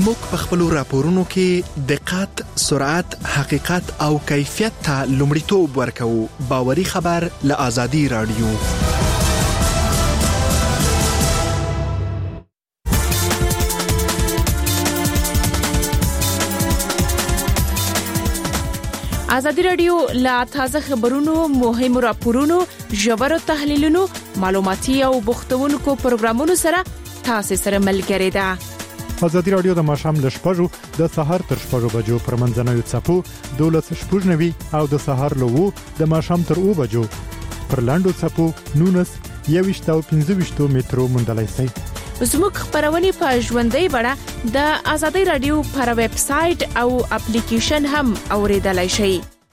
موږ په خپل راپورونو کې دقت، سرعت، حقیقت او کیفیت ته لومړیتوب ورکوو. باوري خبر له آزادي رادیو. آزادي رادیو لا تازه خبرونو، مهم راپورونو، ژور تحلیلونو، معلوماتي او بوختونکو پروګرامونو سره تاسو سره ملګری ده. آزادي رادیو د ماښام ل 6:00 د سهار تر 6:00 بجو پر منځنوي څپو 12:90 او د سهار له 2 د ماښام تر 2 بجو پر لاندو څپو 19 او 15 مترو مندلای شي. زموږ خبرونه په ژوندۍ بڼه د آزادي رادیو پر ویب سټ او اپلیکیشن هم اوریدلای شئ.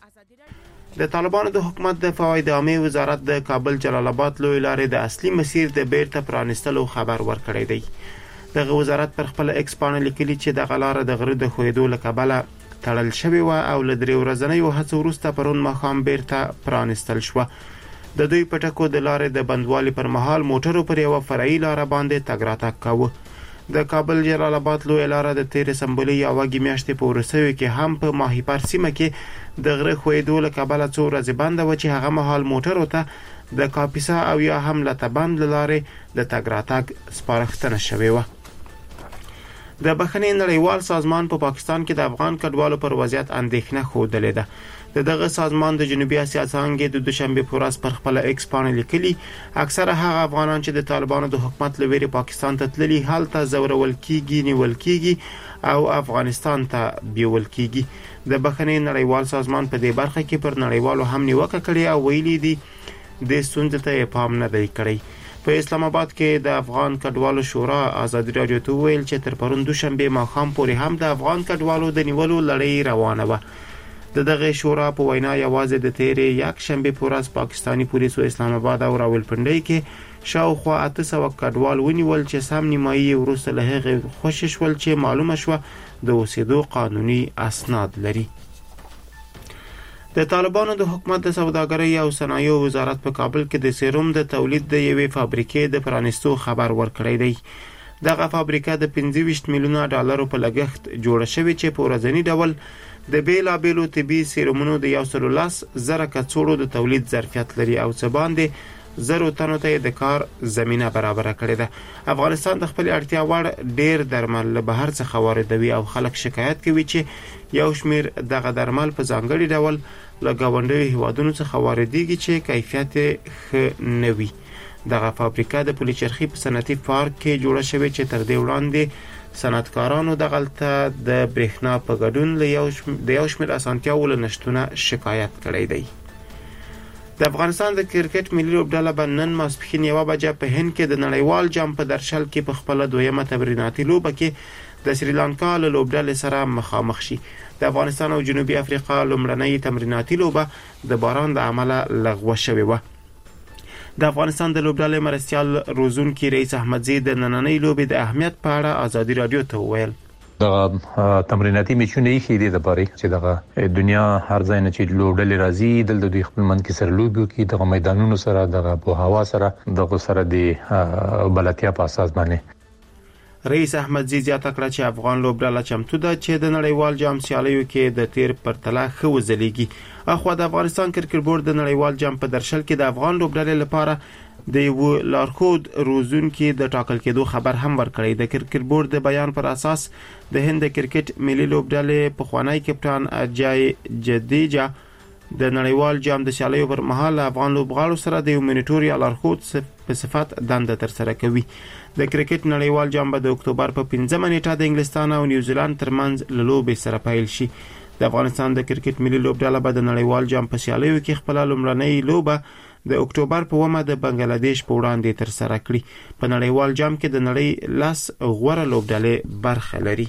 د طالبانو د حکومت د فواید عامه وزارت د کابل جلال آباد لوی لارې د اصلي مسیر د بیرته پرانستلو خبر ورکړی دی. دغه وزارت پر خپل ایکس باندې لیکلي چې د غلار د غره د خویدو لکبله تړل شوی و او ل 3 ورځې هڅو وروسته پرون مخام بیرته پرانستل شو. د دوی پټکو د لارې د بندوالي پر مهال موټرو پر یو فرعي لار باندې تګ راتګ کاوه. د کابل جلال آباد لوی لار د 13 سمبولي یا وګي میاشتې په ورسوي کې هم په ماهیپر سیمه کې د غره خویدو لکبله څو ورځې بند و چې هغه مهال موټرو ته د کاپیسا او یا هم لتبند لارې د تګ راتګ سپارښتنه شوې و. د بخښنې نړیوال سازمان په پاکستان کې د افغان کډوالو پر وضعیت اندېښنه خوده ده. دغه سازمان د جنوبي اسیا څنګه د دوشنبه په ورځ پر خپل ایکس باندې لیکلي اکثره هغه افغانان چې د طالبانو د حکومت لوري پاکستان ته تللي حالت زورول کیږي نیول کیږي او افغانستان ته بیول کیږي. د بخښنې نړیوال سازمان په دې برخه کې پر نړیوالو هم نیوکه کړې او ویلي دي د ستونزې ته پام نه دی کړی. په اسلام آباد کې د افغان کډوالو شورا آزادي رادیو ته ویل چې تر پرون دوشنبه ماښام پورې هم د افغان کډوالو د نیولو لړۍ روانه و. دغه شورا په وینا یوازې د تیرې یک شنبه په ورځ پاکستانی پولیسو اسلام آباد او راولپنډي کې شاوخوا 800 کډوال ونیول چې سم نیمایي وروسته له هغه خوشش ول چې معلومه شو د اوسېدو قانوني اسناد لري. د طالبانو د حکومت د سوداګرۍ او صنایعو وزارت په کابل کې د سیروم د تولید د یوې فابریکې د پرانستو خبر ورکړی دی. دغه فابریکه د 25 میلیونه ډالرو په لګښت جوړه شوې چې په ورځنی ډول د بیلابیلو طبي سیرومونو د 110,000 کڅوړو د تولید ظرفیت لري او څه باندې 0 تنو ته د کار زمينه برابر کړې ده. افغانستان د خپل اړتیا وړ ډیر درمل له بهر څخه واردوي او خلک شکایت کوي چې یو شمیر دغه درمل په ځانګړي ډول له گاونډي هیوادونو څخه واردېږي چې کیفیت ښه نه وي. دغه فابریکه د پولیچرخي په صنعتي پارک کې جوړه شوې چې تر دې وړاندې صنعتکارانو دغلته د برېښنا په ګډون له یو شمیر اسانتیاوو له نشټونه شکایت کړی دی. د افغانستان د کرکټ ملي لوبډله به نن ماسپښین 1 بجه په هند کې د نړیوال جام په درشل کې په خپل دویمه تمریناتي لوبه کې د سریلانکا له لوبډلې سره مخامخ شي. د افغانستان او جنوبي افریقا لومړنۍ تمریناتي لوبه د باران د امله لغوه شوې و. د افغانستان د لوبډلې مرستيال روزونکي رئیس احمدزي د نننۍ لوبې د اهمیت په اړه آزادي رادیو ته وویل. دغه تمریناتي میچونه یې خېدي د باري چې دغه دنیا هر ځای نه چې لوبډلې راځي د دوی خپل من کې سره لوبي کوي دغه میدانونو سره دغه په هوا سره دغه سره د بلاتیا په اساس باندې. رئیس احمدزي زیاته کړه چې افغان لوبډله چمتو ده چې د نړیوال جام سیالیو کې د تیر پرتله ښه وځلېږي. اخو د افغانستان کرکټ بورډ د نړیوال جام په درشل کې د افغان لوبډلې لپاره د یو لارښود روزونکي د ټاکل کېدو خبر هم ورکړی. د کرکټ بورډ د بیان پر اساس د هند کرکټ ملي لوبډلې په خوانی کپټان اجای جدیجا د نړیوال جام د سیالیو پر مهال افغان لوبغاړو سره د یو منیټوري لارښود په صفت دنده تر سره کوي. د کرکټ نړیوال جام به د اکتوبر په 15 نیټه د انګلستان او نیوزیلند ترمنځ له لوبې سره پیل شي. د افغانستان د کرکټ ملي لوبډله به د نړیوال جام په سیالیو کې خپل لومړنۍ لوبه د اکتوبر په 1 د بنگلاديش په وړاندې تر سره کړي. په نړیوال جام کې د نړۍ لاس غوړه لوبډلې برخه لري.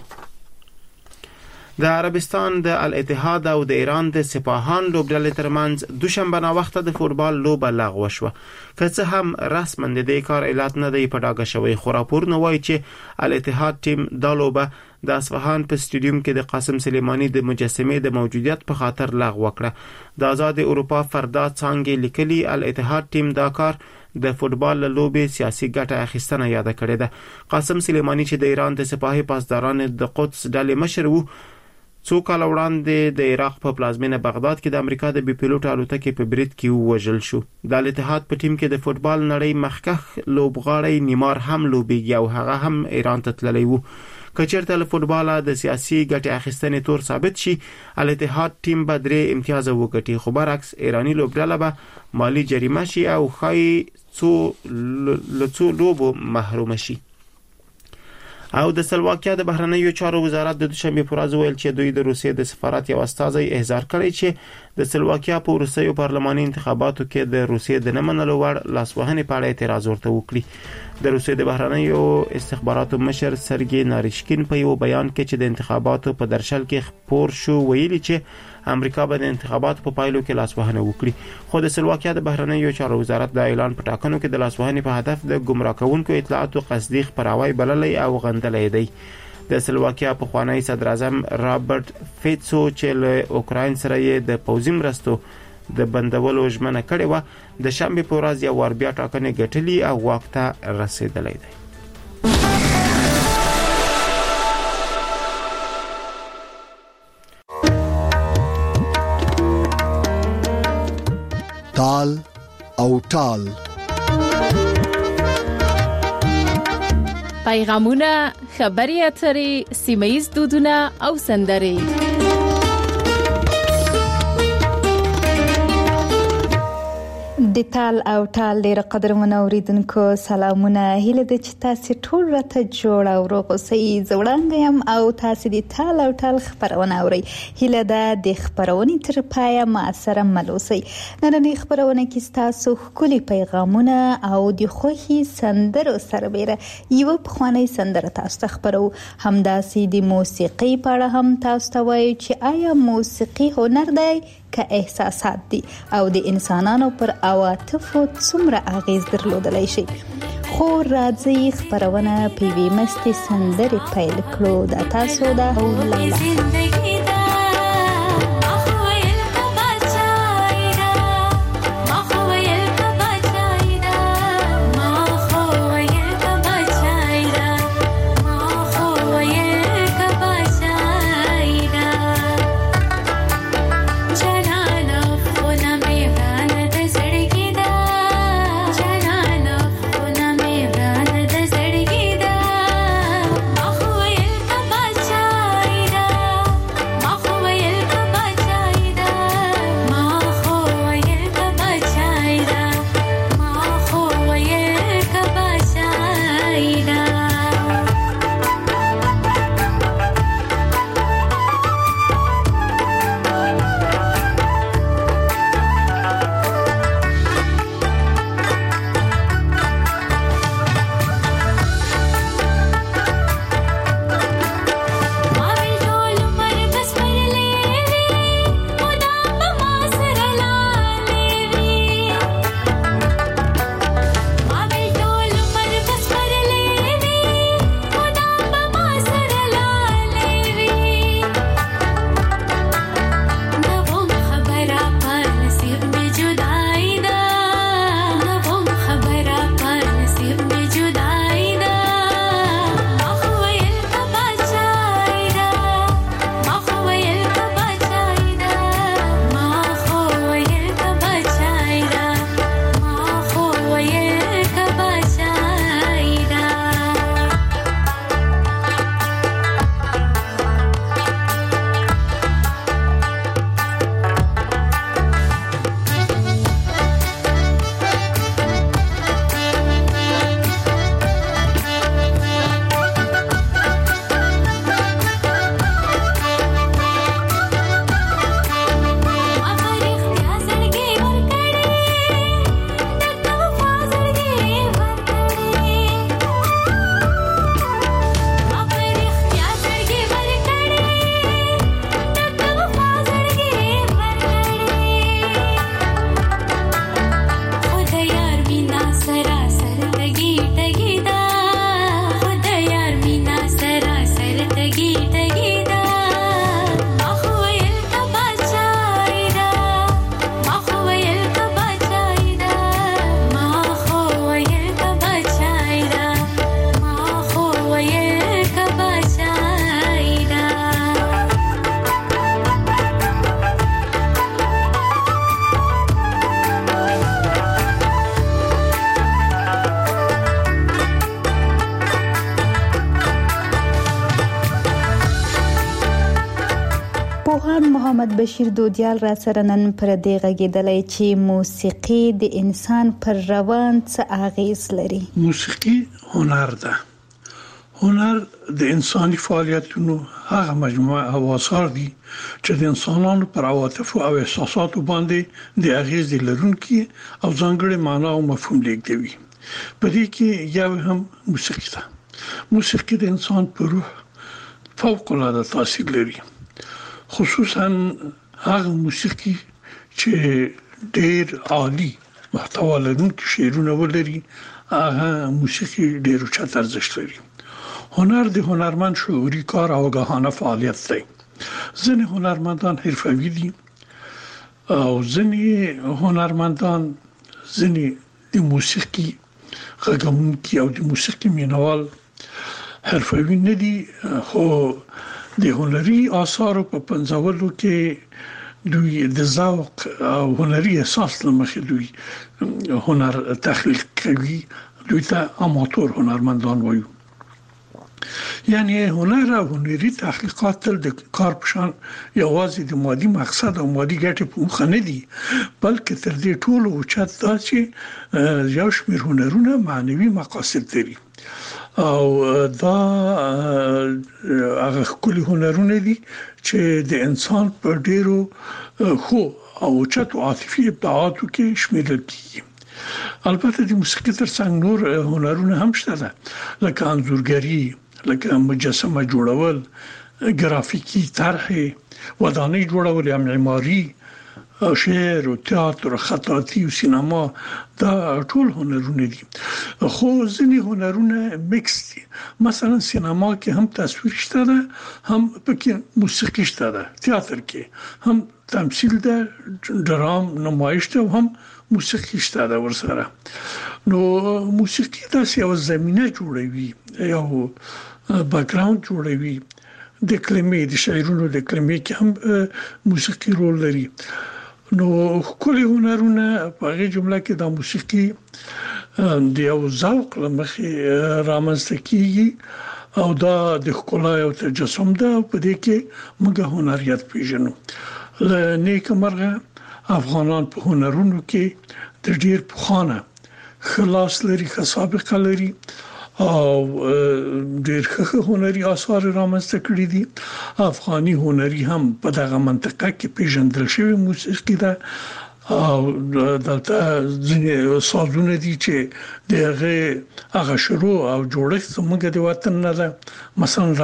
د عربستان د الاتحاد او د ایران د سپاهان لوبډلې ترمنځ دوشنبه نا وخت د فوتبال لوبه لغوه شو. که څه هم رسماً د دې کار اعلان نه دی په ډاګه شوی، خو راپورونه وایي چې الاتحاد ټیم د لوبه د اصفهان په سټیډیوم کې د قاسم سلیمانی د مجسمې د موجودیت په خاطر لغوه کړه. د آزاد اروپا فردا څنګه لیکلي الاتحاد ټیم دا کار د فوتبال لوبې سیاسي ګټه اخیستنه یاد کړې ده. قاسم سلیمانی چې د ایران د سپاهي پاسداران د قدس ډلې مشر وو، څو کال وړاندې د عراق په پلازمینه بغداد کې د امریکا د بي پیلوټ الوتکې په برید کې وژل شو. د الاتحاد په ټیم کې د فوتبال نړۍ مخکښ لوبغاړی نیمار هم لوبېږي او هغه هم ایران ته تللی وو. کچېرته له فوتباله د سیاسي ګټې اخیستنې تور ثابت شي، الاتحاد ټیم به 3 امتیاز وګټي، خو برعکس ایرانی لوبډله به مالی جریمه شي او ښایي څو لوبو محروم شي. او د سلواکیا د بهرنیو چارو وزارت د دوشنبه پر ورځ ویل چې دوی د روسیې د سفارت یو استازی احضار کړی چې د سلواکیا په وروستیو پارلماني انتخاباتو کې د روسیې د نه منلو وړ لاسوهنې په اړه اعتراض ورته وکړي. د روسیې د بهرنیو استخباراتو مشر سرګي ناریشکین په یو بیان کې چې د انتخاباتو په درشل کې خبر شو ویلي چې امریکا به د انتخاباتو په پایلو کې لاسوهنه وکړي. خو د سلواکیا د بهرنیو چارو وزارت د اعلان په ټاکنو کې د لاسوهنې په هدف د گمراه کوونکو اطلاعاتو قصدي خبراوی بللی او غندلی دی. د سلواکیا پخوانی صدر اعظم رابرټ فیټسو چې له اوکراین سره یې د پوځي مرستو د بندولو ژمنه کړې و، د شنبه په ورځ یو ور بیا ټاکنې ګټلې او واک ته رسیدلی دی. تال او ټال پیغامونه، خبري اترې، سیمه‌یز دودونه او سندرې. د تال او ټال ډیر قدرمن اوریدونکو سلامونه، هیله د چې تاسو ټول راته جوړ او روغ اوسئ. زوړانګ یم او تاسو د تال او ټال خبرونه اورئ. هیله ده د خبرونې تر پایه ما سره مل اوسئ. نننۍ خبرونه کې تاسو ښکلي پیغامونه او د خوښي سندرو سربېره یو پخوانی سندره تاسو ته خبرو. همداسې د موسیقي په اړه هم تاسو ته وایو چې آیا موسیقي هنر دی که احساسات دي او د انسانانو پر عواطفو څومره اغیز درلودلی شي. خو راځي خبرونه په یوې مستې سندرې پیل کړو. دا تاسو ده او محمد بشیر دودیال را سره نن پر دې غږېدلی چې موسیقي د انسان پر روان څه اغیز لري. موسیقي هنر ده. هنر د انساني فعالیتونو هغه مجموعه او آثار دي چې د انسانانو پر عواطف او احساساتو باندې د اغیز لرونکي او ځانګړي معنا او مفهوم لیږدوي. په دې کې یو هم موسیقي ده. موسیقي د انسان په روح فوق العاده تاثیر لري. خصوصا هغه موسیقي چې ډېر عالی محتوا لرونکي شعرونه ولري، هغه موسیقي ډېر اوچت ارزښت لري. هنر د هنرمند شعوري کار او آگاهانه فعالیت دی. ځینې هنرمندان حرفوي دي او ځینې هنرمندان ځینې د موسیقي غږونکي او د موسیقي مینوال حرفوي نه دي، خو د هنري آثارو په پنځولو کې دوی د ذوق او هنري احساس لمخې دوی هنر تخلیق کوي. دوی ته اماتور هنرمندان وایو. یعنی هنر او هنري تحقیقات تل د کار په شان یوازې د مادي مقصد او مادي ګټې په مخه نه دي، بلکې تر دې ټولو اوچت دا چې یو شمېر هنرونه معنوي مقاصد لري او دا هغه کلی هنرونه دي چې د انسان په ډیرو خو او اوچت عاطفي ابداعاتو کې شامل دي. البته د موسیقي ترڅنګ نور هنرونه هم شته لکه انځورګري، لکه مجسمه جوړول، ګرافیکي طرح، ودانۍ جوړول، یا معماري، شعر او تئاتر، خطاطي او سینما، دا ټول هنرونه دي. خو ځینې هنرونه میکس دي. مثلا سینما کې هم تصویر شته ده، هم پکې موسیقي شته ده. تئاتر کې هم تمثيل ده، ډرام نمایش ده، هم موسیقي شته ده ورسره. نو موسیقي داسې یو زمينه جوړوي، یو بیکګراوند جوړوي. د کلمې د شاعرونو د کلمې کې هم موسیقي رول لري. نو کله هنرونه په هغه جمله کې د موسیقي د یو ذوق لمخې رامنځته کیږي او دا د ښکلا او تجسم ده. په دې کې موږ هنریت پیژنو. نیک مرغه افغانان په هنرونو کې د ډیر پخوانه خلاص لري، سابقه لري او ډیر ښه هنري آثار رامنځته کړي دي. افغاني هنري هم په دغه منطقه کې پیژندل شوی موسیقي ده او دلته ځینې سازونه دي چې دغه شروع او جوړښت زموږ د وطن نه ده. مثلا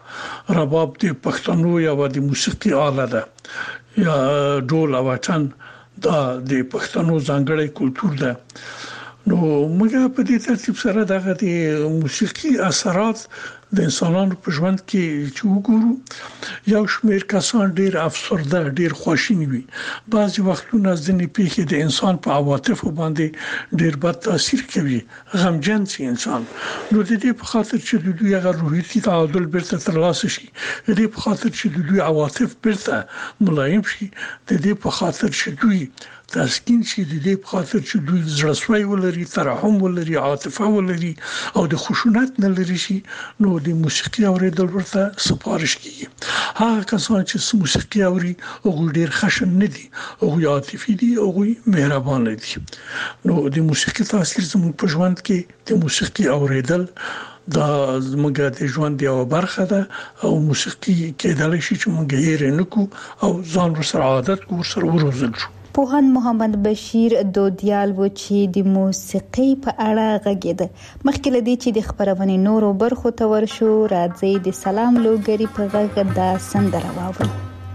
رباب د پښتنو یو د موسیقي آله ده، یا ډول او وطن دا د پښتنو ځانګړی کلتور ده. نو موږ په دې ترتیب سره دغه د موسیقي اثرات د انسانانو په ژوند کې چې وګورو، یو شمېر کسان ډېر افسرده، ډېر خواشیني وي. بعضې وختونه ځینې پیښې د انسان په عواطفو باندې ډېر بد تاثیر کوي، غمجن شي انسان. نو د دې په خاطر چې د دوی هغه روحي تعادل بیرته ترلاسه شي، د دې په خاطر چې د دوی عواطف بیرته ملایم شي، د دې په خاطر چې دوی تسکین شي، د دې په خاطر چې دوی زړسوي ولري، ترحم ولري، عاطفه ولري او د خشونت نه لري شي، نو د موسیقي اوریدل ورته سپارښت کیږي. هغه کسان چې موسیقي اوري هغه ډیر خشن نه دي، هغه عاطفي دي، هغه مهربان دي. نو د موسیقي تاثیر زموږ په ژوند کې د موسیقي اوریدل دا زموږ د ژوند یو برخه ده او موسیقي کېدای شي چې موږ یې رنکو او ځان ورسره عادت ورسره وروزل شو. پوهاند محمد بشیر دودیال و چې د موسیقي په اړه غږیده. مخکې لدی چې د خبرونې نورو برخو ته ورشو، راځي د سلام لوګری په غږ د سندره واورو.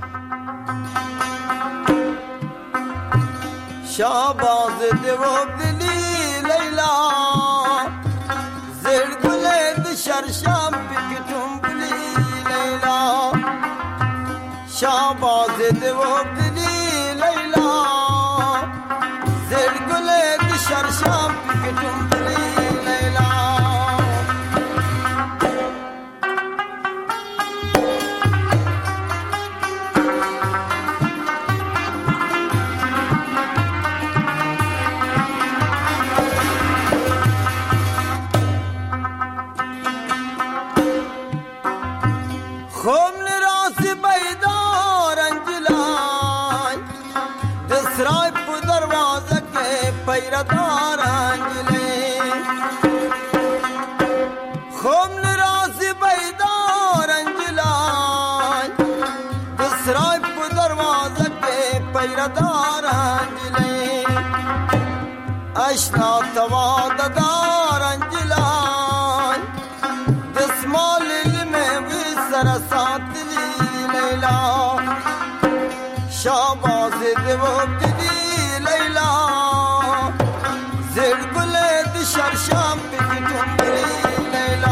شاباز دیو دلی لیلا زیر گل د شرشم بکتم بلی لیلا شاباز دیو دلی لیلا زیر گل د شرشم بکتم بلی لیلا خوم نراس بیدار انجلا اشنا تواد دارن جلان دسمال الموی سرسات لیلا شاباز دوب دی لیلا زیر گله دی شرشام بکتون بری لیلا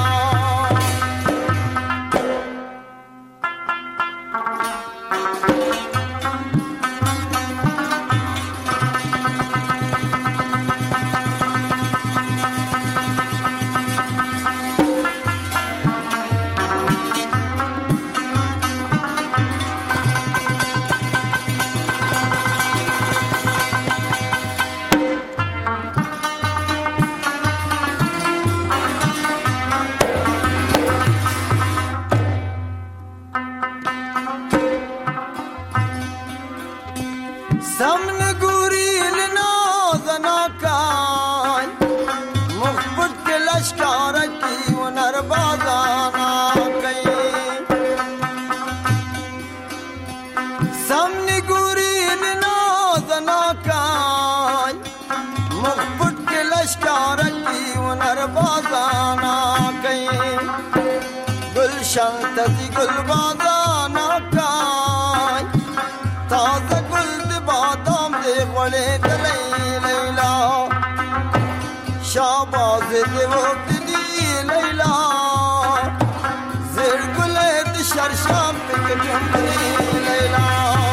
شانتزی گل بادانا کای تازه گل دی بادام دی غولی دلی لیلا شاباز دی وقتی لیلا زیر گل دی شرشام بکتون بری لیلا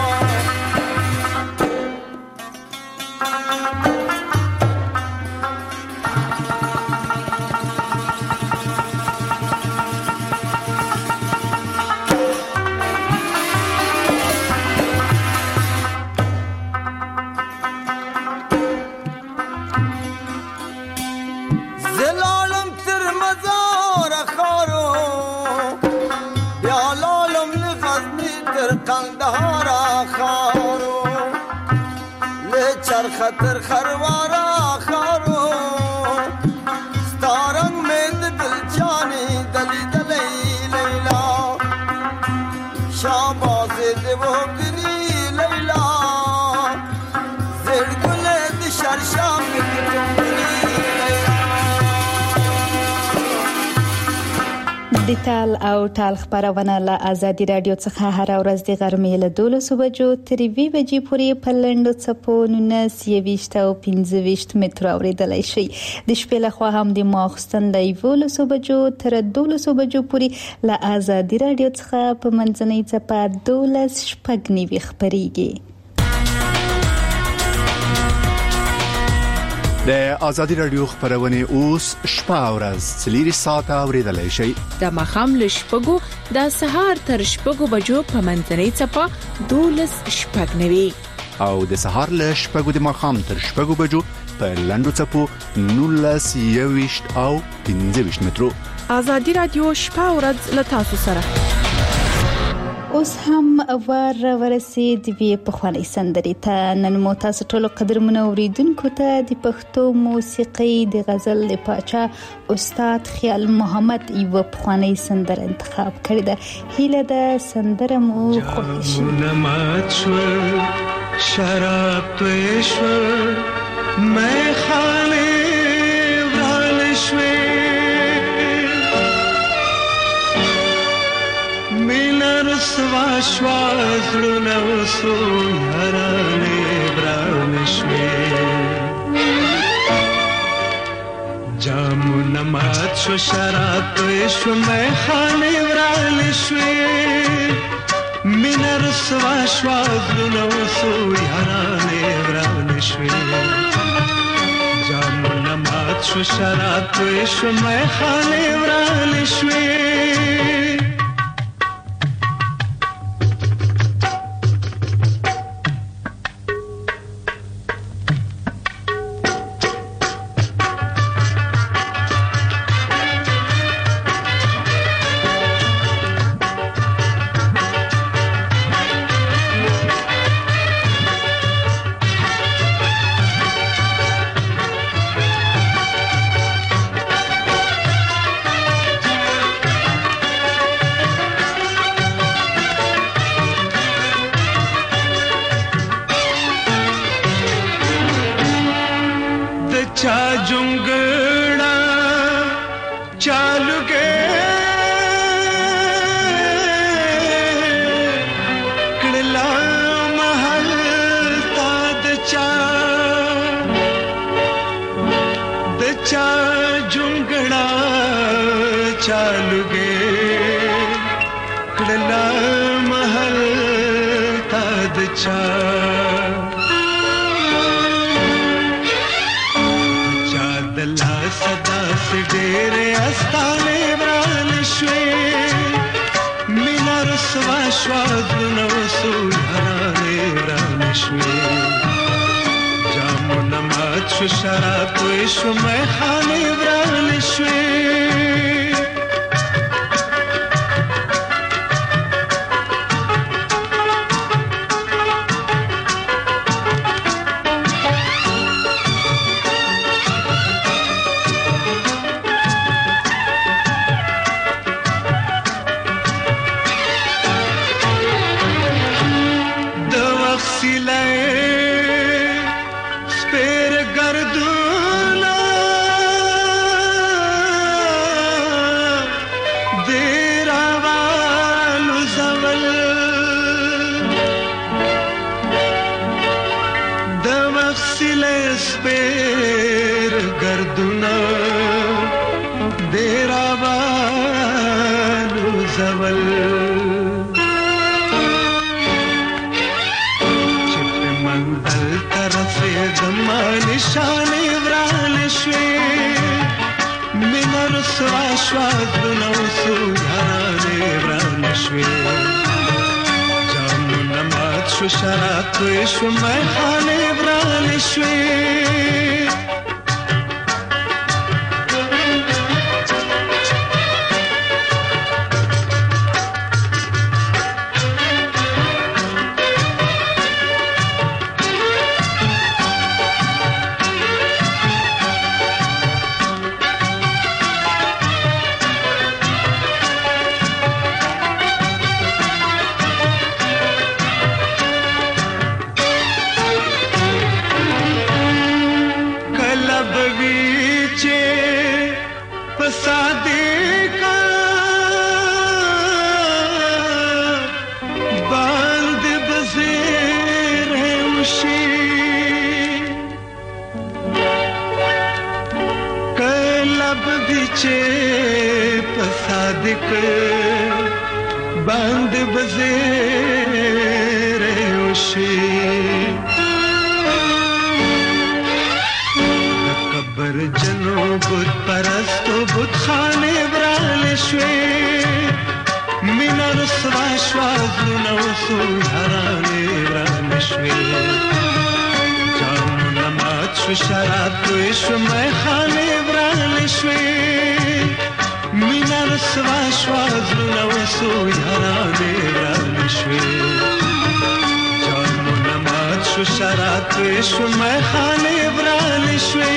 خطر خروارا خارو ستارنگ میں دل جانی دلی دلی لیلا شاباز دیو دلی لیلا زیر گلے دی شرشام بکتون دلی د ټال او ټال خبرونه له ازادي رادیو څخه هر ورځ د غرمې له 12 بجو تر 2 بجې پورې په لنډو څپو 19 او 15 متر اوریدلای شي د شپې له خوا هم د ماخستن له 12 بجو تر 12 بجو پورې له ازادي رادیو څخه په منځنۍ څپه 12 شپږ خبريږي د ازادي رادیو خبرونه اوس شپه ورځ 3 ساعته اوریدلای شي د مخام لشپګو د سهار تر شپګو بجو په منځنۍ چپا 12 شپږنوي او د سهار لشپګو د مخام تر شپګو بجو په لندو چپو 19 او 15 مترو ازادي رادیو شپه ورځ له تاسو سره اوس هم ورسید وی په خواني سندري ته نن مو تاسو ټول قدرمن اوریدونکو ته د پښتو موسیقي د غزل لپاره استاد خیال محمد یو په خواني سندره انتخاب کړی ده هیله ده سندره مو خوښ شي شراب پېښور مې خاله ورالشوي سوا شوازلونه وسو یارانه برانشوي جامونه مات شو شراب شو مې خانه ورالشوي مینر سوا شوازلونه وسو یارانه برانشوي جامونه مات شو شراب شو مې خانه ورالشوي चालू के कड़ला महल ताद चा जुंगड़ा चालू के कड़ला महल ताद चा चादला सदा से डेरे अस्ताने ब्रालश्वे मिना रसवा श्वादुनो सुधाने ब्रालश्वे जामुन माच शराब विश्व में खाने ब्रालश्वे निशाने व्रालश्वे मिनर स्वाश्वादुनो सुधाने व्रालश्वे जामुन माच शराब विश्व में खाने व्रालश्वे बंद बज़ेरे उशी कब्र जनो बुत परस्तो बुत खाने ब्रालश्वे मिनर स्वाश्वादुनो सुधाने ब्रालश्वे जामुन माच शराब विश्व में खाने ब्रालश्वे मिनर स्वाश्वादुनो सुधाने ब्रालश्वे जामुन माच शराब विश्व में खाने ब्रालश्वे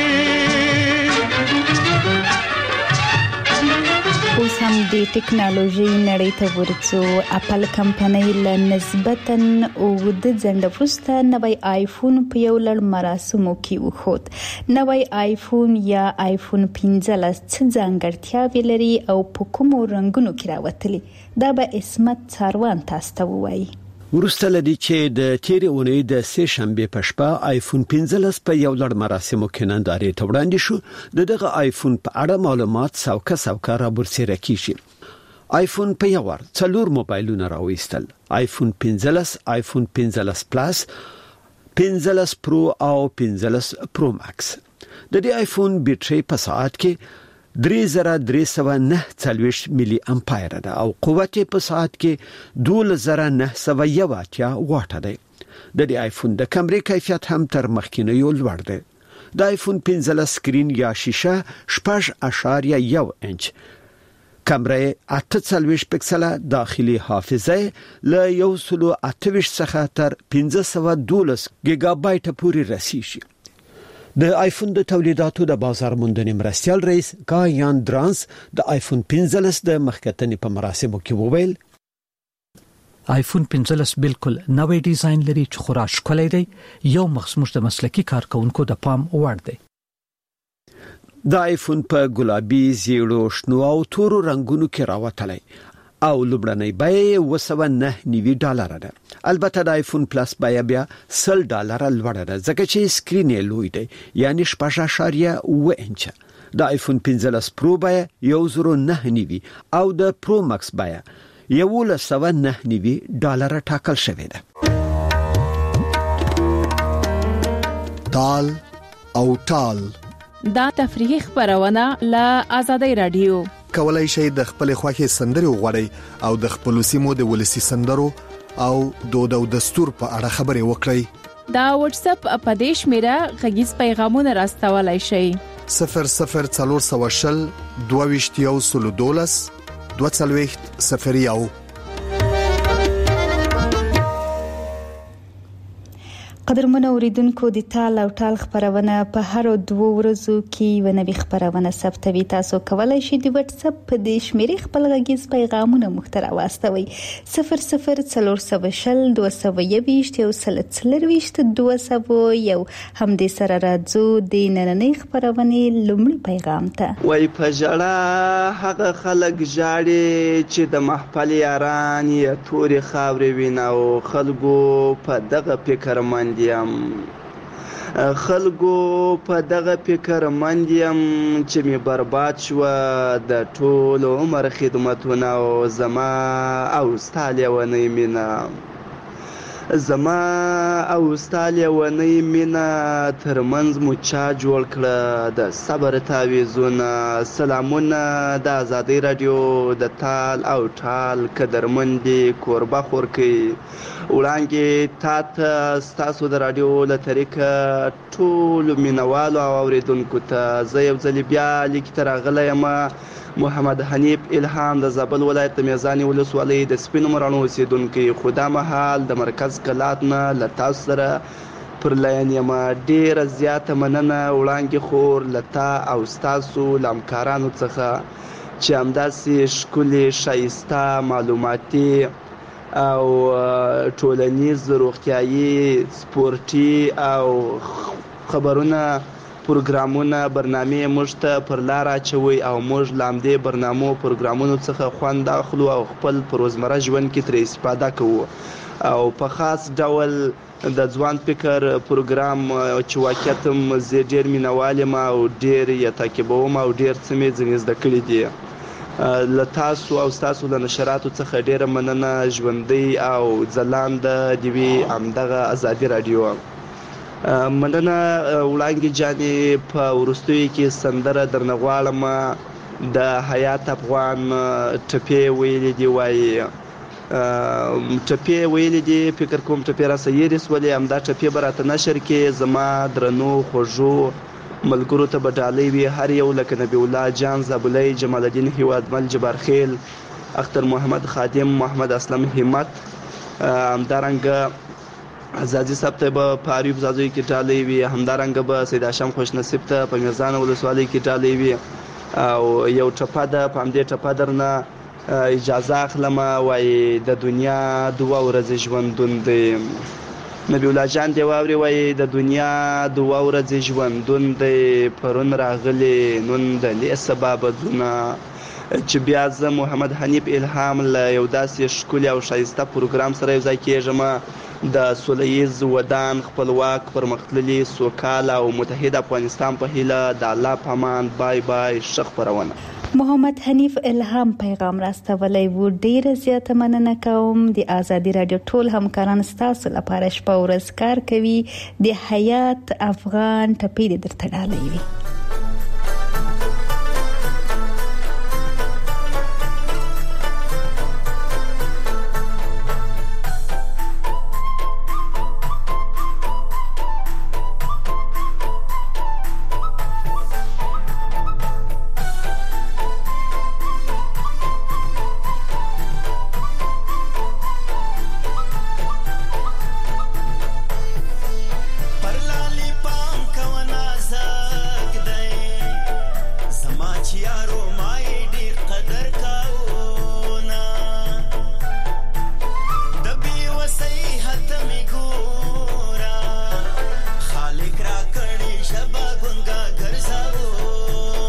اوس هم د ټکنالوژي نړۍ ته ورڅو اپل کمپنۍ له نسبتاً اوږد ځنډ وروسته نوی آیفون په یو لړ مراسمو کې وښود. نوی آیفون یا آیفون 15 څه ځانګړتیاوې لري او په کومو رنګونو کې راوتلي؟ دا به اسمت څاروان تاسو ته ووایي. ورسته لدی چې د تیرې اونۍ د سه شنبه په شپه آیفون 15 په یو لړ مراسمو کې نندارې ته وړاندې شو. دغه آیفون په اړه معلومات سوکه را برسېره کیږي. آیفون په یو ور څلور موبایلونه راوېستل: آیفون 15، آیفون 15 پلس، 15 پرو او 15 پرو ماکس. د دې آیفون بیټرۍ په ساعت کې 3309 ملي امپایر ده او قوت په ساعت کې 12901 واټ ده. د دې آیفون د کیمرې کیفیت هم تر مخکینیو لوړ ده. د آیفون 15 سکرین یا شیشه 6.1 انچ، کیمرې 48 پکسله، داخلي حافظه له 128 څخه تر 512 گیگا بایټ پورې رسیږي. د آیفون د تولیداتو د بازار موندنې مرستیال رئیس کایان درانس د آیفون 15 د مخکتنې په مراسمو کې وویل: آیفون 15 بالکل نوې ډیزاین لري چې خورا ښکلی دی، یو مخصوص د مسلکی کارکونکو د پام وړ دی. د آیفون په ګلابي زیړو شنو او تورو رنگونو کې راوتلی او لومړنۍ بیه $109 ده. البته د آیفون پلس بیه بیا $100 لوړه ده ځکه چې سکرین یې لوی دی یعنی 6.7 انچه. د آیفون 15 پرو بیه $109 او د پرو ماکس بیه $1,990 ټاکل شوی ده. تال او ټال دا تفریحي خبرونه له آزادۍ رادیو. کولای شئ د خپل خوښي سندري وغوړئ او د خپل سیمو د ولسی سندرو او دود او دستور په اړه خبرې وکړئ. دا واتس اپ اپدیش میرا غږیز پیغامونه راستولای شئ. 00420 22 22 قدرمن اوریدونکو د تال او ټال خبرونه په هر 2 ورځو کې ونوي خبرونه ثبتوي. تاسو کولای شئ د واتس اپ په د شمیرې خپل غږیز پیغامونه محتوا واستوي 00420 222 هم د سره راځو د نننۍ خبرونه لومړی پیغام ته. وای په جړه هغه خلک جاړي چې د محفل یاران یې توري خاورې ویناو خلکو په دغه فکر مندیم چې می برباد شو د ټول عمر خدمتونه او زما او ستالیونی مینا ترمنځ مو چا جوړ کړه د صبر تعویذونه. سلامونه د آزادۍ رادیو د تال او ټال قدرمندي کوربه خورکي وړاندې تاسو ستاسو د رادیو له طریقه ټول مینوالو او اوریدونکو ته زه یو ځل بیا لیک تر غلې ما محمد حنیف الهام د زابل ولایت د میزانی ولسوالۍ د سپینو مرانو اوسیدونکو. خدا مهال د مرکز کلات نه لتا سره پر لاین یما ډیر زیاته مننه وړاندې خور لتا او ستاسو لامکارانو څخه چې همداسې شکلي شایسته معلوماتي او ټولنیز روغتیايي سپورتي او خبرونه پروګرامونه برنامه مشته پر لار اچوي او موږ لامدې برنامو پروګرامونو څخه خوند اخلو او خپل پروزمره ژوند کې تر استفاده کوو. او په خاص ډول د ځوان فکر پروګرام چې واقعیتم زه ډیر مینوالم او ډیر یې تعقیبوم او ډیر څه مې ځنې زده کړي دي. لتاسو او تاسو له نشراتو څخه ډیره مننه. ژوندۍ او ځلاند دی وی امدغه آزادۍ رادیو. مننه وړاندې جانې په ورستوي کې سندره درنغواړم د حیات افغان ټپې ویلې دی وایي ټپې ویلې دی فکر کوم ټپې را سیریس ولې امدا ټپې براته نشر کې زما درنو خوږو ملګرو ته بدالې وی هر یو لکه نبی الله جان زابلې جمال الدین هیوادمل جبار خیل اختر محمد خادم محمد اسلم همت همدارنګ ازادي صاحب ته په اریوب زازوی کې ټالې وی همدارنګ به سید هاشم خوش نصیب ته په میزان ولسوالۍ کې ټالې وی او یو ټپه ده په همدې ټپه درنه اجازه اخلم وای د دنیا دوه ورځې ژوندون دی. نبی الله جان دی واوري وای د دنیا دوه ورځې ژوندون دی پرون راغلی نن د لې سبب دونه چې بیا زه محمد حنیف الهام له یو داسې ښکلي او ښایسته پروګرام سره یو ځای کېږم د سولیز ودان خپلواک پرمختللي سوکاله او متحد افغانستان په هیله د الله په امان. بای بای. ښه خپرونه. محمد حنیف الهام پیغام راستولی و. ډیره زیاته مننه کوم. د آزادۍ رادیو ټول همکاران ستاسو لپاره شپه ورځ کار کوي. د حیات افغان ټپې درته ډالۍ وي. خالق را کړي شبا ګنګا ګرځاو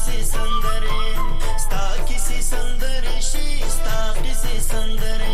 کیسې سندرې ستا کیسې سندرې شي ستا کیسې سندرې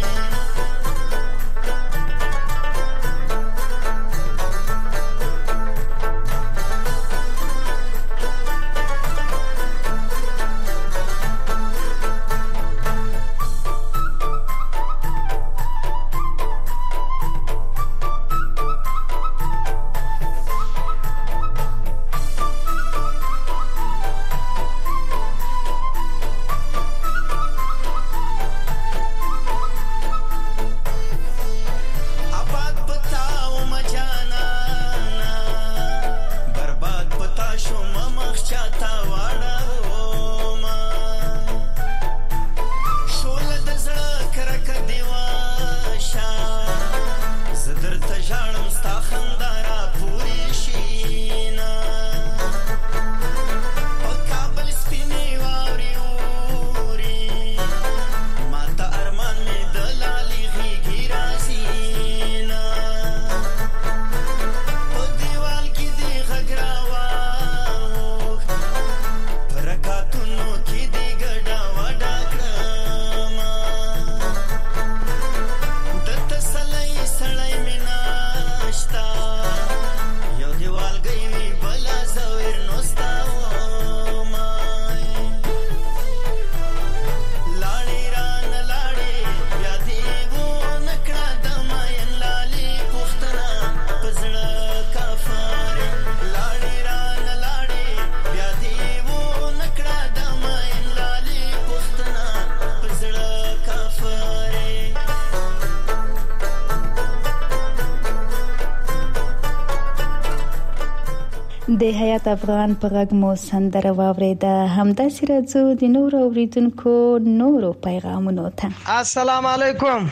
د حیات افغان په غږ مو سندره واوریده. همداسې راځو د نورو اوریدونکو نورو پیغامونو ته. السلام علیکم.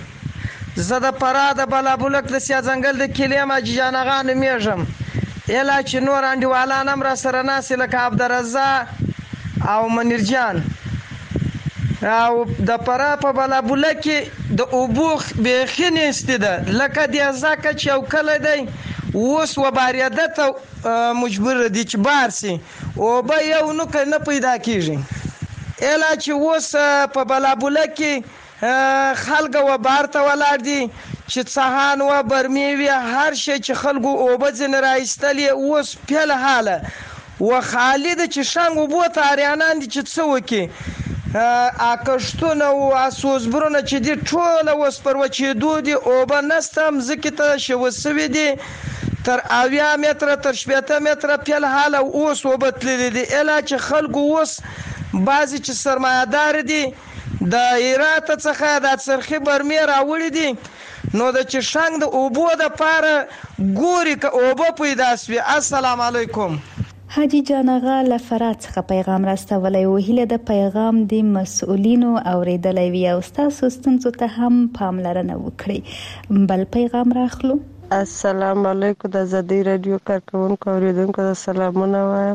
زه د فراه د بلابلک د سیا ځنګل د کلیم حاجي جان آغا نومیږم. اله چې نور انډیوالان هم را سره ناست لکه عبدالرزاق او منیر جان. او د فراه په بلابلک کې د اوبو بیخي نشته ده لکه د ځکه چې یو کله دی اوس و باریده ته مجبور دي چې بار سي او به یو نو نه پیدا کیږي. اله چې اوس په بلابلک کې خلک و بار ته ولاړ دي چې څهان و برمی وی هر شي چې خلکو او به ځن راایستلی اوس په حاله و خالد چې شنګ وبو تاریانان دي چې څه وکي اکشتونه او اسوسبرونه چې دي ټول اوس پر وچې دودي او به نستم زکه ته شو سوي دي تر 80 متره تر 70 متره په حاله اوس وبتللی دي. اله چې خلکو اوس بعضی چې سرمایه‌دار دي د ایرات څخه د څرخي برمی راوړي دي نو د چې شنګ د اوبو د پاره ګوري ک اوبو پیدا سوي. السلام علیکم. حاجی جان آغا لفرات څخه پیغام راستولی و. هیله د پیغام د مسؤلینو اوریدلی وي او ستاسو ستونزو ته هم پاملرنه وکړي. بل پیغام راخلو. السلام علیکم. د ازادي رادیو کارکونکو اوریدونکو د سلامونه وایم.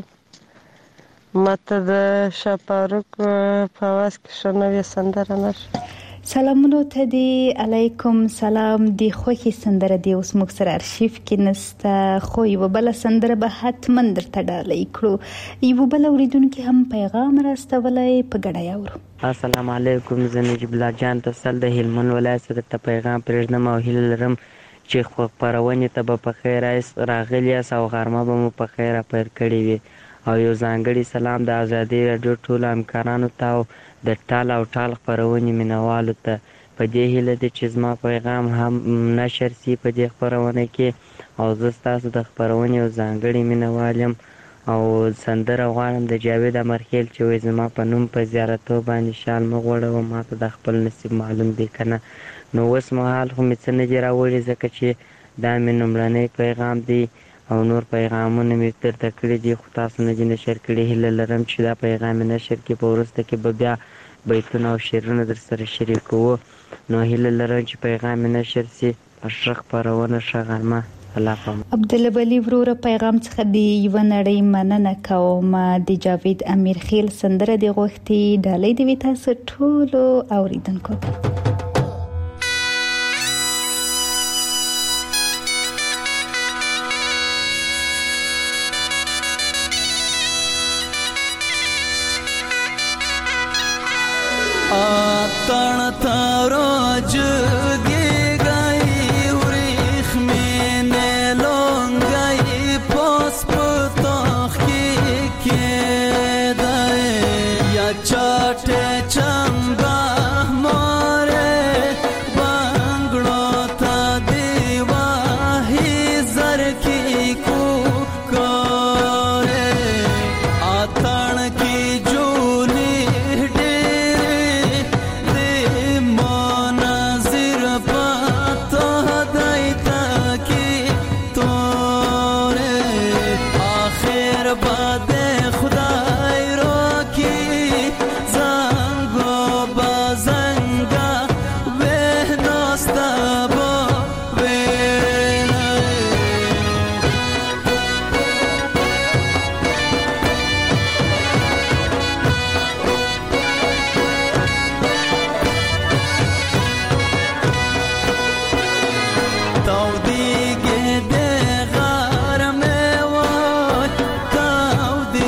ماته د شپارک په واس کې شنوې سندره نشه. سلامونو ته دی. علیکم سلام. دی خوخي سندره دی اوس موږ سره ارشیف کې نسته خو یو بل سندره به حتما درته ډالۍ کړو. یو بل اوریدونکو هم پیغام راستولی په ګډه یاورو. السلام علیکم. زه نجیب الله جان تسل د هلمند ولایت ته پیغام پرېږدم او هیله لرم چې خبرونه ته به په خیر راغلی او غرمه به مو په خیر پیر کړی وي او یو ځانګړی سلام د ازادي رادیو ټول همکارانو ته او د ټال او ټال خبرونه مینوالو ته. په دې هیله د چې زما پیغام هم نشر سي په دې خبرونه کې او زه تاسو د خبرونه یو ځانګړی مینوالم او سندره غواړم د جاوید امرخیل چې وې زما په نوم په زیارتو باندې شال مغوړه او ماته د خپل نصیب معلوم دی کنه. نو اوس مهال خو مې څه نه دي راوړي ځکه چې دا مې لومړنی پیغام دی او نور پیغامونه مې درته کړي دي خو تاسو نه دي نشر کړي. هیله لرم چې دا پیغام نشر کې په وروسته کې به بیا بیتونه او شعرونه در سره شریکوو. نو هیله لرم چې پیغام نشر سي. ښه خپرونه ښه غرمه. الله پام. عبدالبلی وروره پیغام څخه دی یو نړۍ مننه کوم. د جاوید امیرخیل سندره دی غوښتي ډالۍ دی تاسو ټول اوریدونکو ته. تودیگه ده غرمه و تودی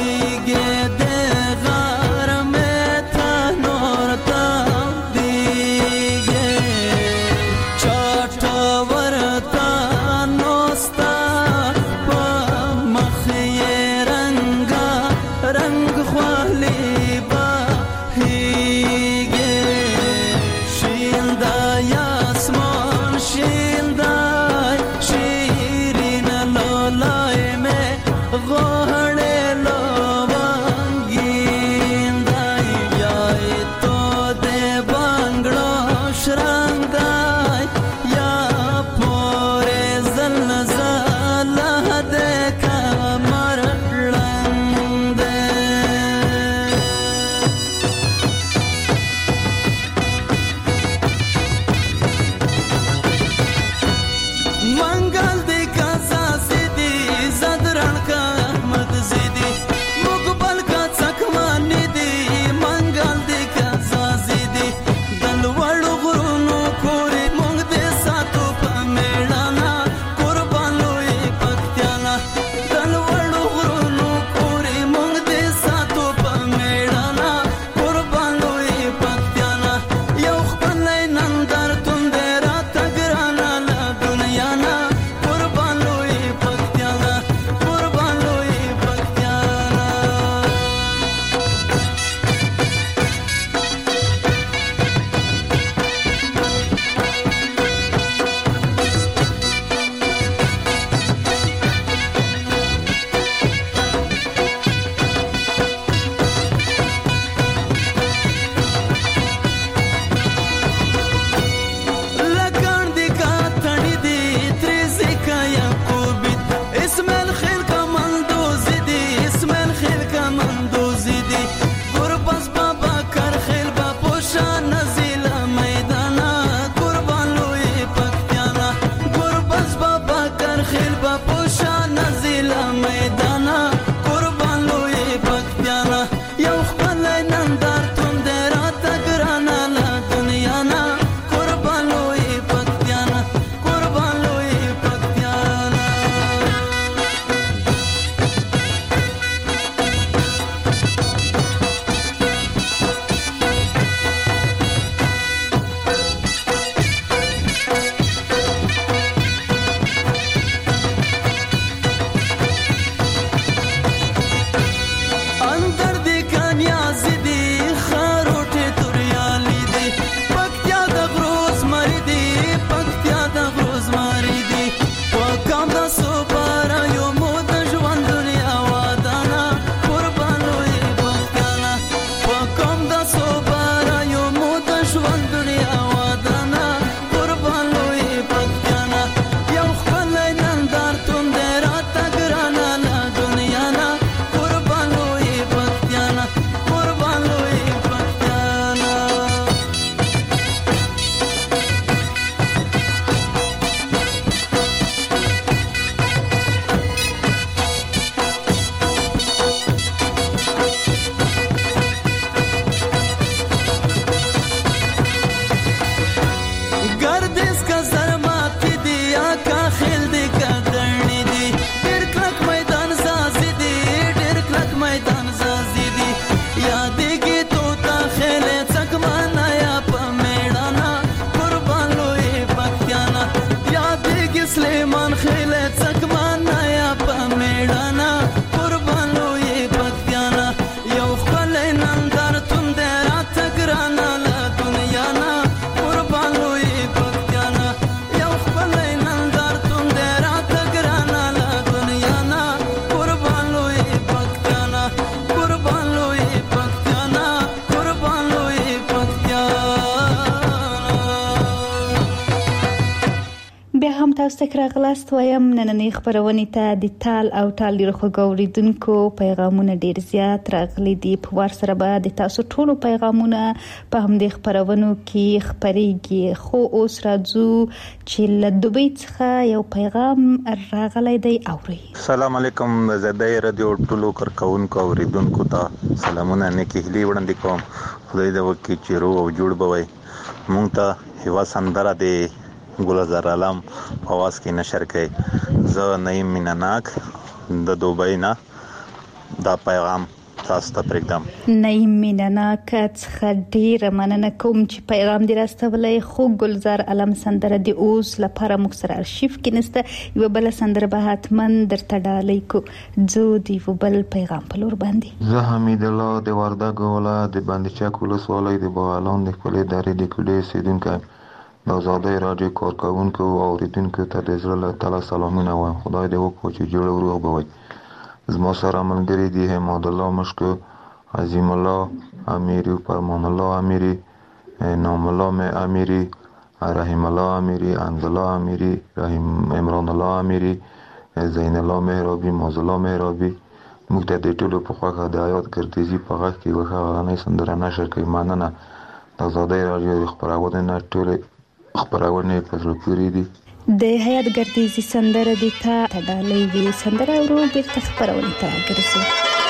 تاسو ته راغلاست وایم نننې خبرونې ته د تال او ټال ډېر خوګوریدونکو پیغامونه ډېر زیات راغلي دي. په وار سره به د تاسو ټولو پیغامونه په همدې خبرونو کې خبرېږي. خو اوس راځو چې له دوبۍ څخه یو پیغام راغلی دی. اوري السلام علیکم زدای رادیو ټولو کارکونکو اوریدونکو ته سلامونه نیکی هلی وړاندې کوم. خدای دې وکړي چې روغ او جوړ بوي. مونږ ته یو سندره دی ګلزار عالم په आवाज کې نشر کړي. زه نعیم میناناک د دوبۍ نه دا پیغام تاسو ته پرېږدم. نعیم میناناک څخه ډېره مننه کوم چې پیغام دې راستولی. خو ګلزار عالم سندره د اوس لپاره موږ سره ارشیف کې نشته. یوه بله سندره به حتما درته ډالۍ کو. ځو د یو بل پیغام په لور باندې. زه حمید الله د وردګ ولایت د بندچک ولسوالۍ د بغلان د خپلې درې د کلي اوسېدونکی د آزادۍ راډیو کارکوونکو او اوریدونکو ته د زړه له تله سلامونه وایم. خدای دې وکړي چې جوړ او روغ به وي. زما سره ملګري دي حماد الله مشکو، عظیم الله امیری، فرمان الله امیری، نام الله امیری، رحیم الله امیری، انز الله امیری، عمران الله امیری، زین الله مهرابی، موز الله مهرابی. موږ ته د ټولو په خوښه د حیات ګردیزي په غږ کې یوه ښه غرنۍ سندره نشر کوي. مننه. د آزادۍ راډیو د خپرونې نه ټولې خبرونه په زړه پورې دي. د حیات ګردیزي سندره د تا ډالۍ وی سندره ورو بیرته خبرونه ته ګرځي.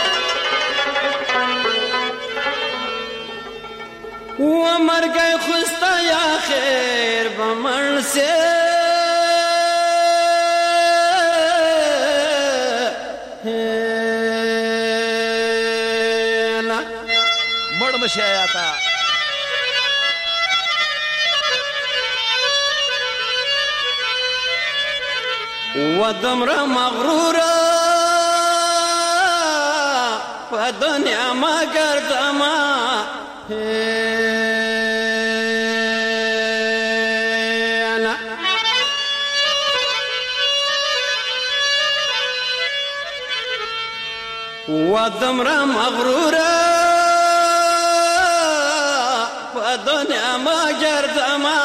و مرګ خوستا یا خیر بمن سے مړ مشه آتا ودمر مغرورا ودنیا ما گردما ودمر مغرورا ودنیا ما گردما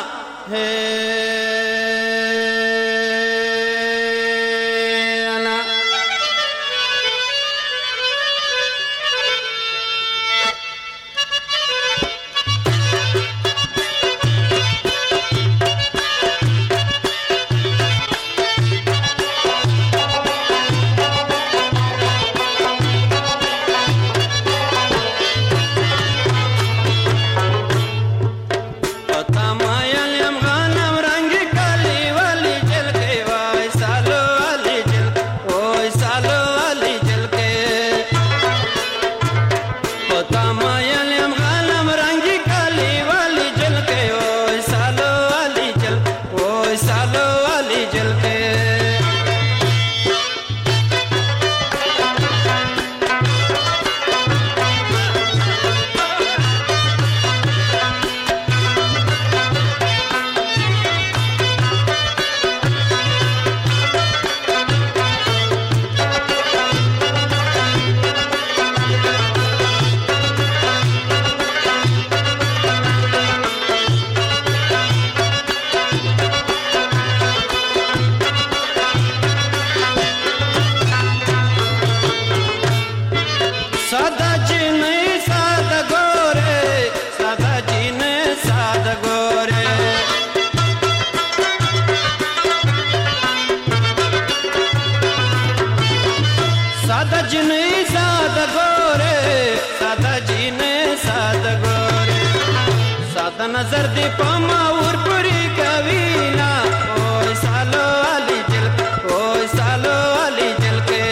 नजर दे पामा और पूरी कवीना ओए सालो वाली जल ओए सालो वाली जल के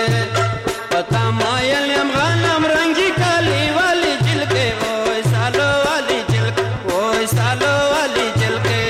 पता मायल हम गनम रंगी काली वाली जल के ओए सालो वाली जल ओए सालो वाली जल के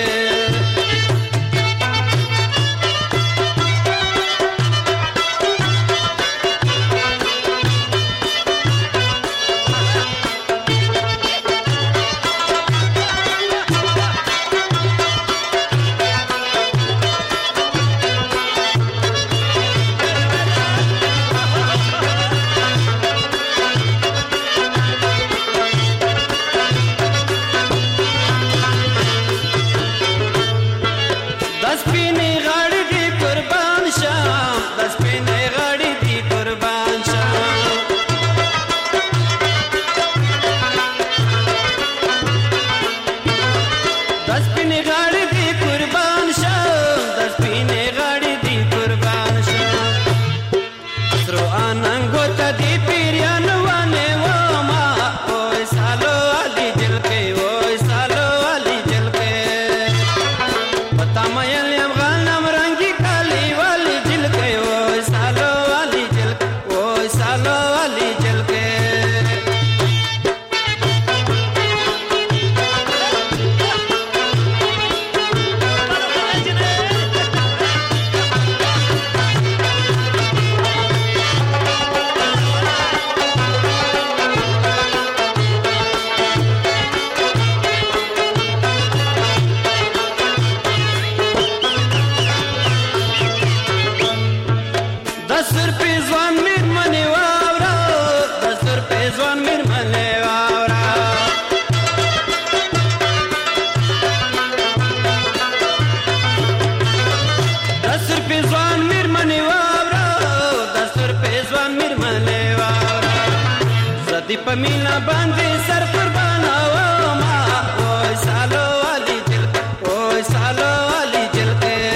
دی پمینا باندې سر قربانا و ما او سالو علي جل او سالو علي جل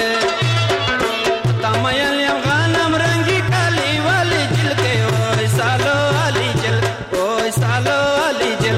تا مېل یم غنم رنگي کالي والي جل کې او سالو علي جل او سالو علي جل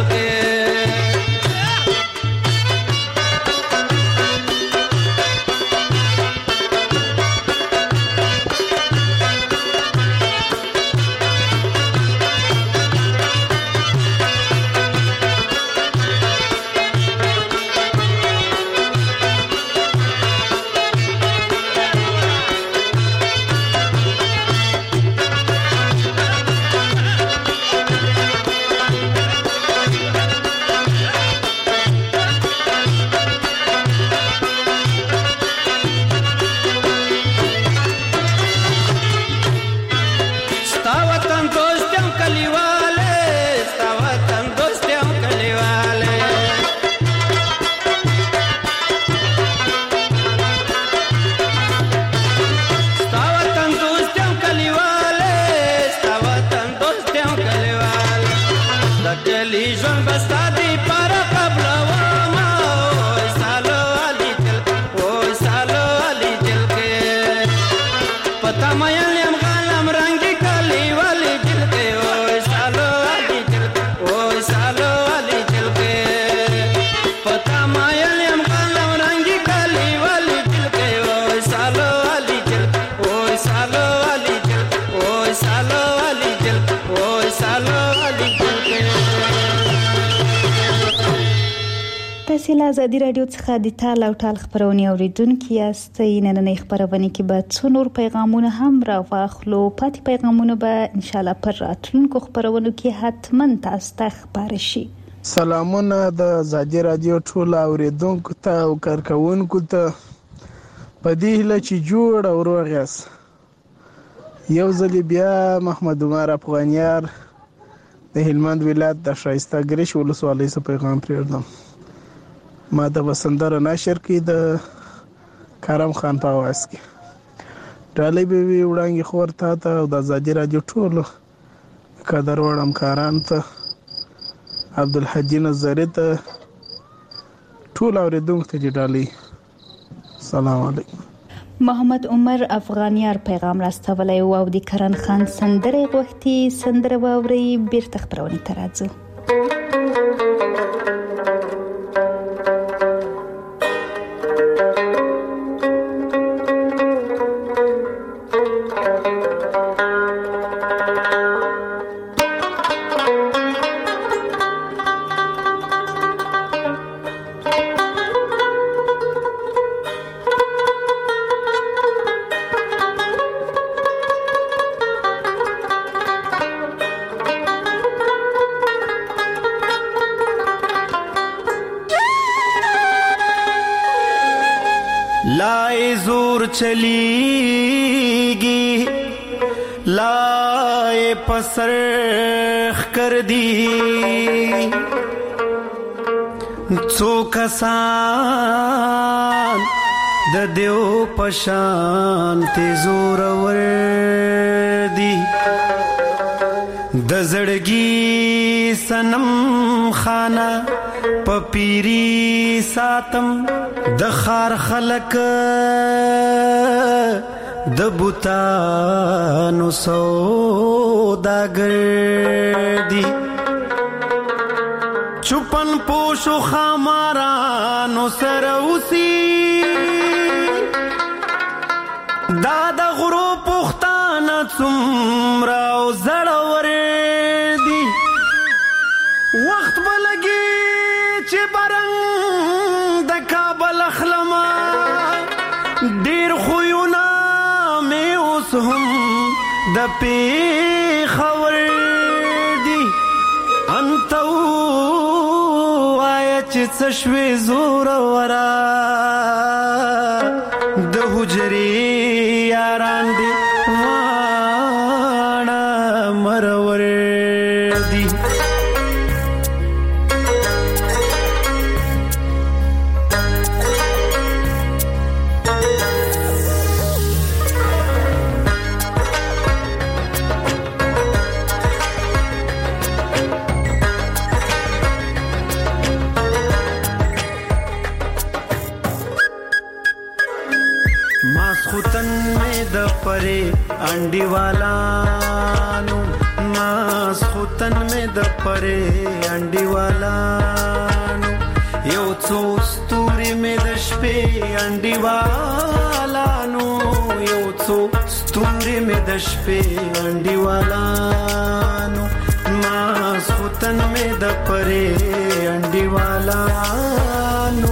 ازادي رادیو څخه د تال او ټال خبرونه اوریدونکو یاستئ. نننۍ خبرونه کې به څو نور پیغامونه هم راواخلو. پاتې پیغامونه به ان شاء الله پر راتلونکو خبرونو کې حتما تاسو ته خبر شي. سلامونه د ازادي رادیو ټول اوریدونکو ته او کارکونکو ته په دې هیله چې جوړ او روغ یاست. یو ځل بیا محمد عمر افغانیار د هلمند ولایت د شایسته ګریش ولسوالۍ څخه پیغام پرېږدم. ما د وسندره نشر کې د کرم خان په आवाज کې ډالۍ به وی وړاندې خور ته او د ازادي رادیو ټول قدر وړم کاران ته عبدالحجی نظری ته ټول اوریدونکو ته ډالۍ. سلام علیکم. محمد عمر افغانیار پیغام راستولی او د کرن خان سندره غوښتي. سندره واوري بیرته خبرونه ته راځو. चलीगी लाए पसरख कर दी څو کسان د دیو پشان تیزور ور دی د زړګي سنم خانه پپیری ساتم د خار خلق د بوتانو سوداګر دی چوپن پوشو خامارانو سره اوسي دا د غرو پختانه څومره او زړور دي وخت بلګي چې برنګ د کابل اخلما ډیر خوونه مې اوس هم د پیښور دي انتو چې شوي زور ورا د حجرې یاران دي واړه مرور دي انډیوالانو ماس خوتن مې د پرې انډیوالانو یو څو ستوري مې د شپې انډیوالانو یو څو ستوري مې د شپې انډیوالانو ماس خوتن مې د پرې انډیوالانو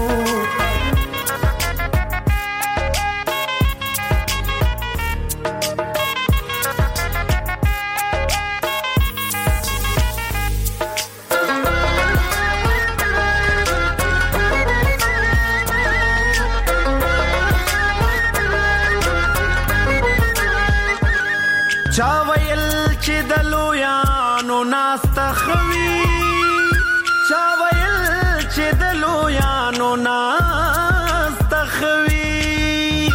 چا ویل چې د لویانو ناسته خوي چا ویل چې د لویانو ناسته خوي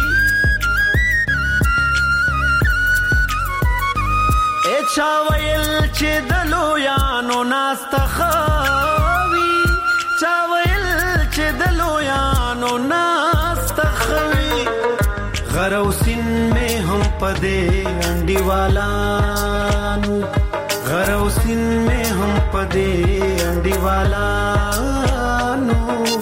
چا ویل چې د لویانو ناسته خوي چا ویل چې د لویانو ناسته خوي غروسین میں ہم پدے انڈیوالانو غروسین میں ہم پدے انڈیوالانو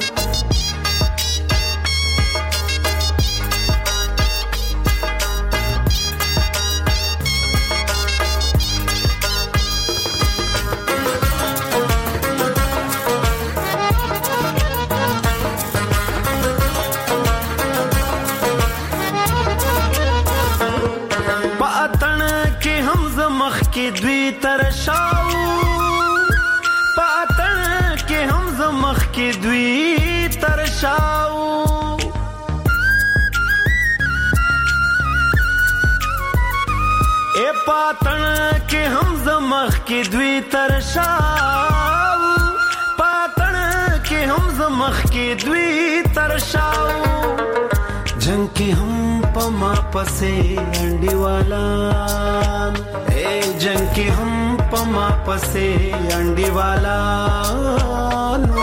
کې دوی ترشاو پاتن کې هم زمخ کې دوی ترشاو اے پاتن کې هم زمخ کې دوی ترشاو پاتن کې هم زمخ کې دوی ترشاو جنگ کې هم پما پسې انډیوالان جنگ کې هم پما پسې انډیوالانو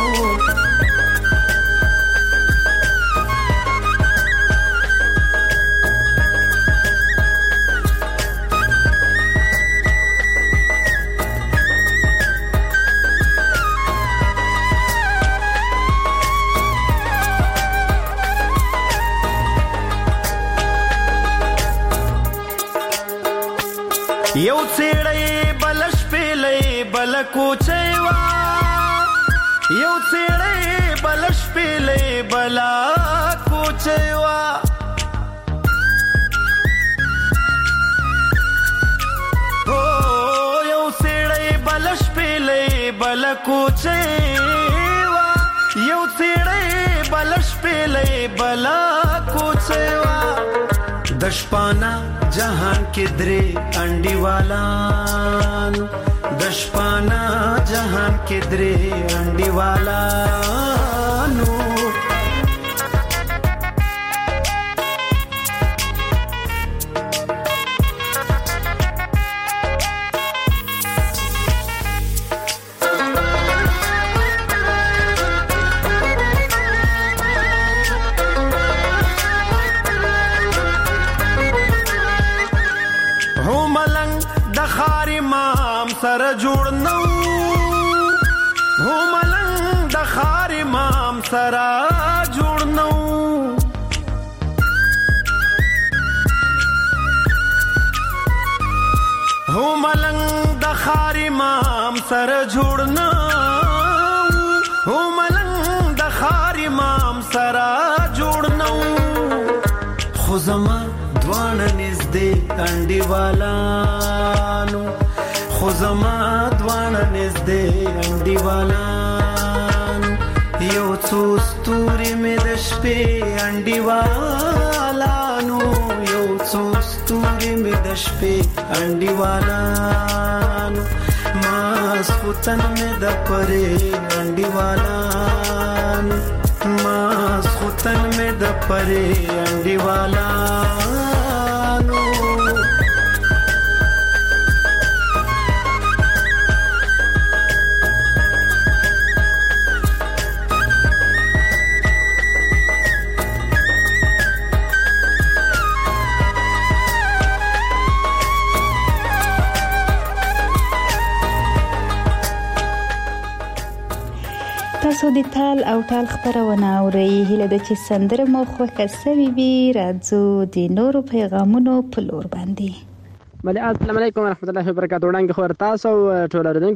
یو څېړې بلش پیلې بل کوچېوا یو څېړې بلش پیلې بل کوچېوا او یو څېړې بلش پیلې بل کوچېوا یو څېړې بلش پیلې بل کوچېوا دشپانا جهان کې درې انډیوالانو دشپانا جهان کې درې انډیوالانو سره جوړ نو هو ملنګ د خار امام سره جوړ نو هو ملنګ د خار امام سره جوړ نو هو ملنګ د خار امام سره جوړ نو خو زما دوانه نږدې انډیوالانو خو زما دوانه نږدې انډیوالانو یو څو ستوري مې د شپې انډیوالانو یو څو ستوري مې د شپې انډیوالانو ماسخوتن مې د پرې انډیوالانو ماسخوتن مې د پرې انډیوالانو تاسو د تال او ټال خبرونه اورئ. هیله ده چې سندره مو خوښه سوي وي. راځو د نورو پیغامونو په لور باندې. السلام علیکم ورحمت الله وبرکاته. وړاندې خبر تاسو ټول اردن